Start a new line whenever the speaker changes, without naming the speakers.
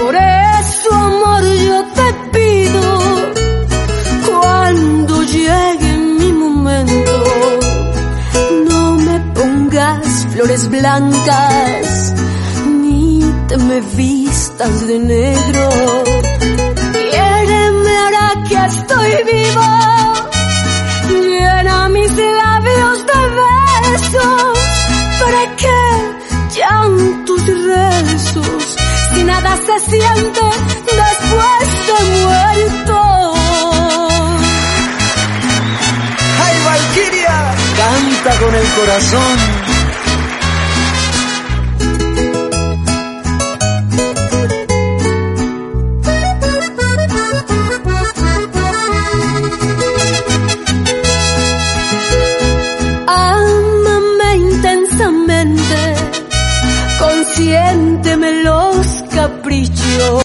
Por eso, amor, yo te pido, cuando llegue mi momento, no me pongas flores blancas, ni te me vistas de negro. Quiéreme ahora que estoy vivo, llena mis labios de besos. ¿Para qué llantos y rezos si nada se siente después de muerto?
¡Ay, Valquiria! Canta con el corazón.
Consiénteme los caprichos.